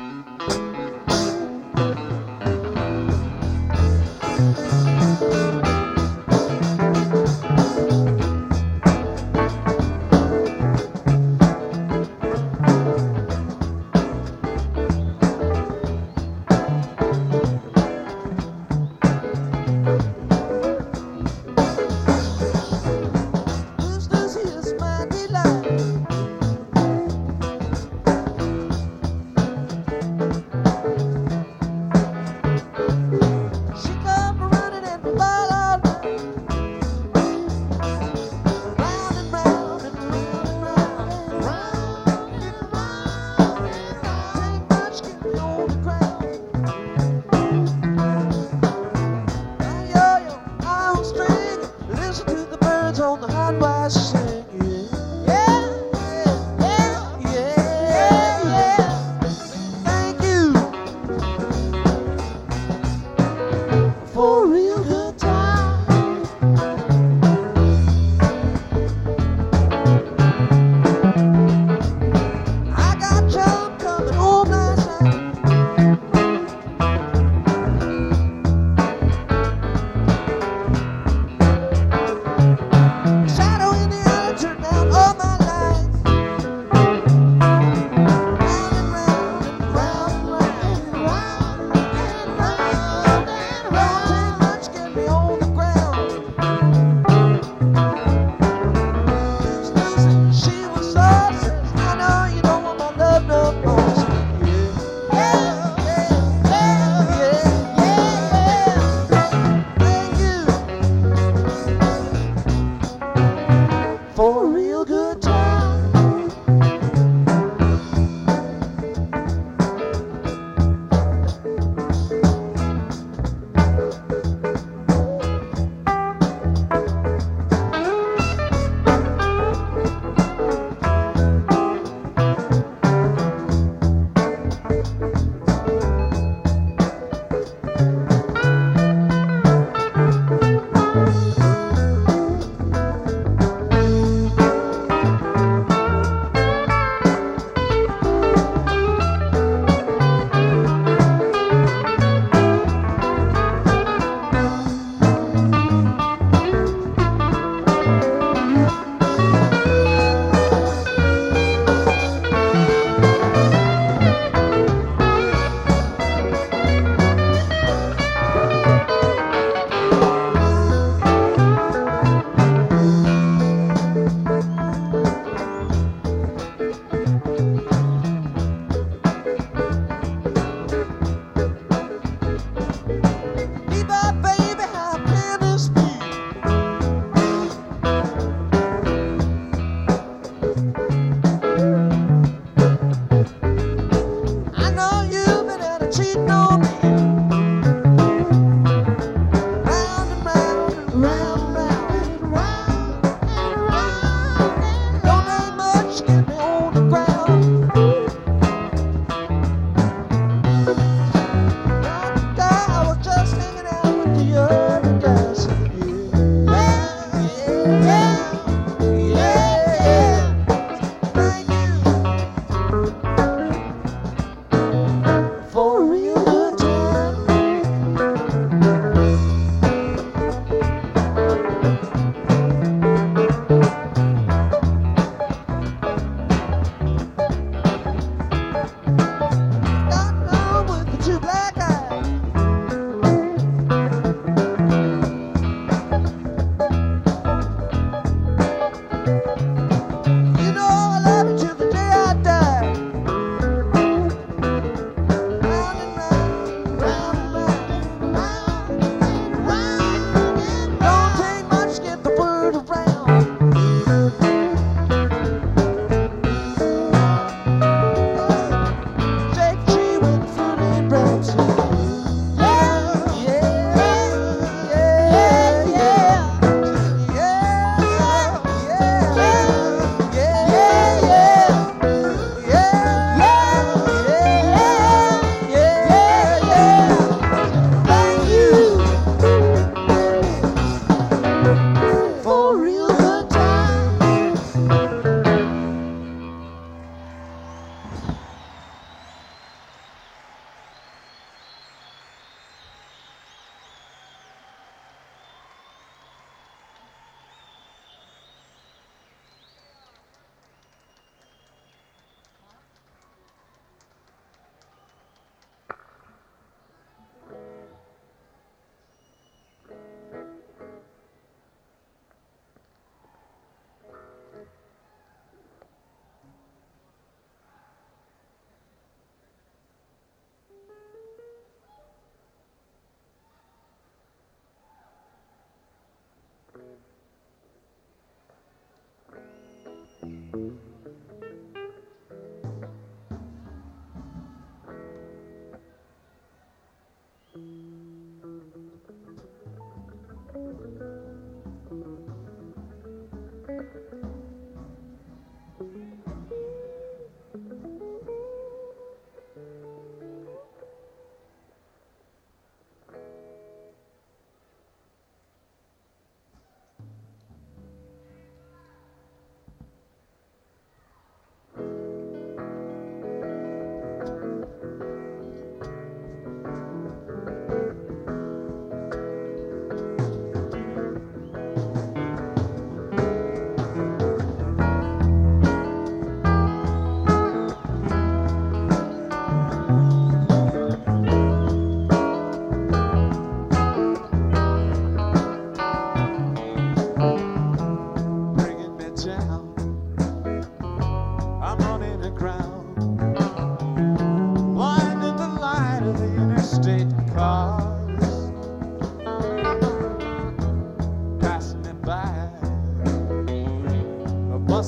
Yeah.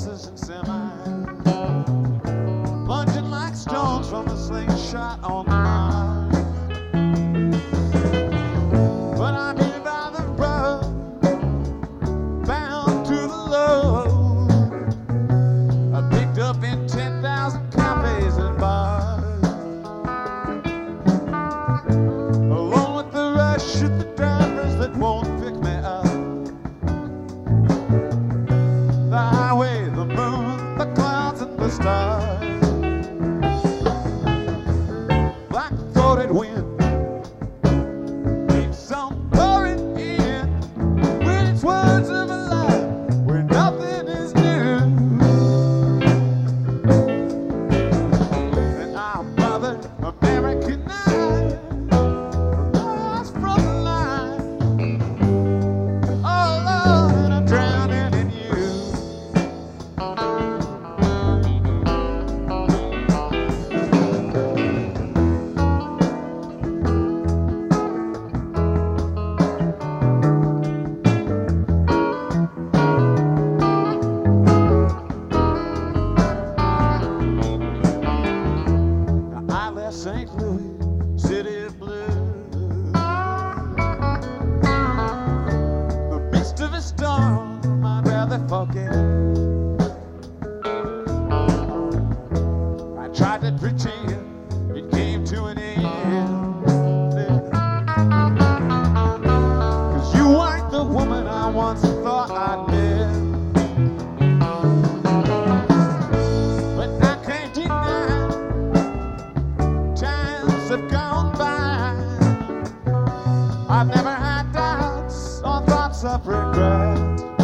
buses and semis, plunging like stones from a slingshot on the line. But I'm here by the road, bound to the load. I picked up in 10,000 cafes and bars, along with the rush of the drivers that won't pick me up. The highway, the moon, the clouds and the stars. Black-throated wind keeps on pouring in with its words of a life where nothing is new. And I'm bothered, Americanized, lost from the line. Oh Lord, and I'm drowning in you. I left St. Louis, city of blue, the midst of a storm I'd rather forget. I tried to pretend it came to an end, 'cause you weren't the woman I once thought I'd met. But I can't deny times have gone by. I've never had doubts or thoughts of regret.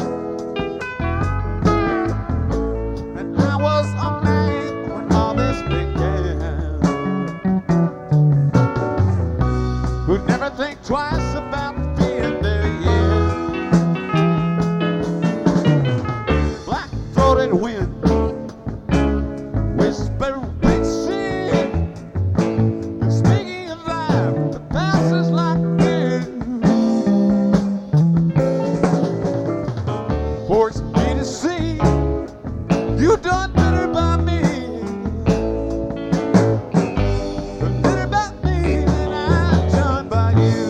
And I was a man when all this began, who'd never think twice about being there yet. Black-throated wind, whispering sea, speaking of life that passes like you, forced me to see you done better by me, better by me than I've done by you.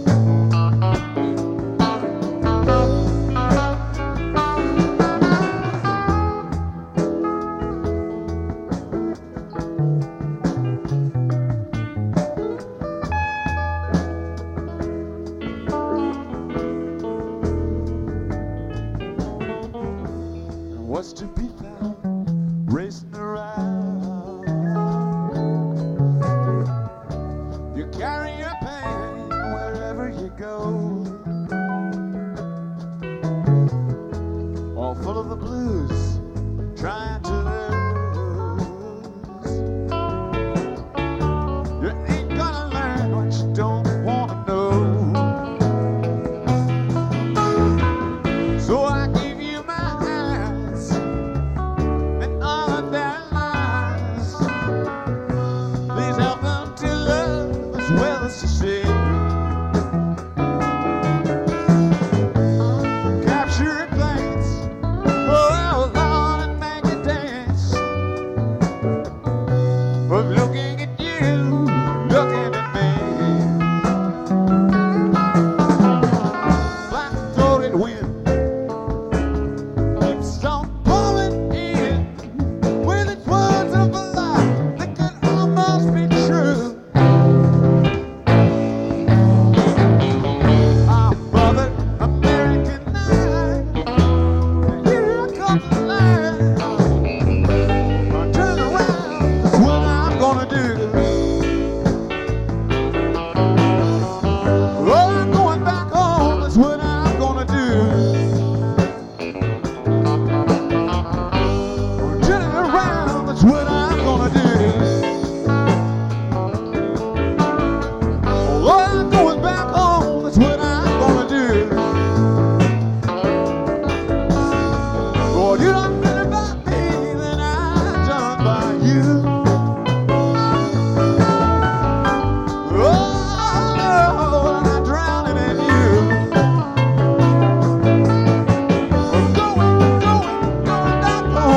What's to be found racing around? You carry your pain wherever you go, all full of the blues, trying to lose. You ain't gonna learn what you don't want to know. So I give you my eyes and all of their lies. Please help them to love as well as to see. Capture a glance, oh Lord, and make it dance.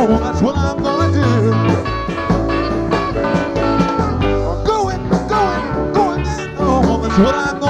Oh, that's what I'm gonna do. Going, going, going, oh, that's what I'm